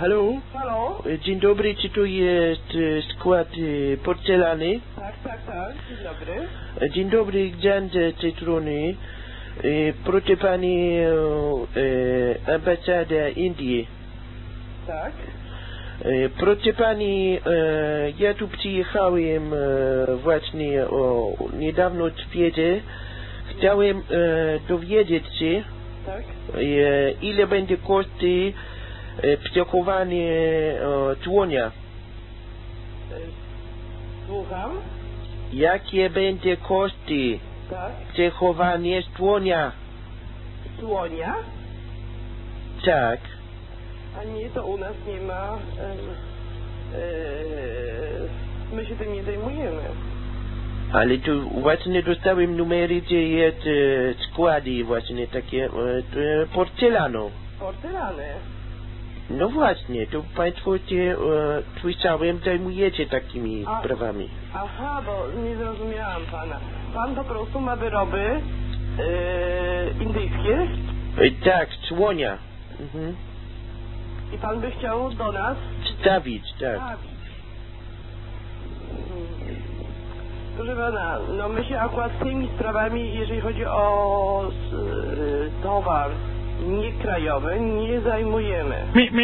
Halo? Halo? Dzień dobry, czy tu jest skład porcelany? Tak, dzień dobry. Dzień dobry, Jan z tej strony. Proszę pani, ambasada Indii. Tak. Proszę pani, ja tu przyjechałem właśnie niedawno odwiedzić. Chciałem dowiedzieć się, Tak. ile będzie koszty przechowanie członia. Słucham? Jakie będzie koszty Tak. przechowanie członia? Słonia? Tak. A nie, to u nas nie ma. My się tym nie zajmujemy. Ale tu właśnie dostałem numery, gdzie jest składy właśnie takie porcelanu. Porcelany. No właśnie, to państwo się słyszałem, zajmujecie takimi sprawami. Aha, bo nie zrozumiałam pana. Pan po prostu ma wyroby indyjskie? Tak, członia. Mhm. I pan by chciał do nas Stawić, tak. stawić. Proszę pana, no my się akurat tymi sprawami, jeżeli chodzi o towar niekrajowy, nie zajmujemy.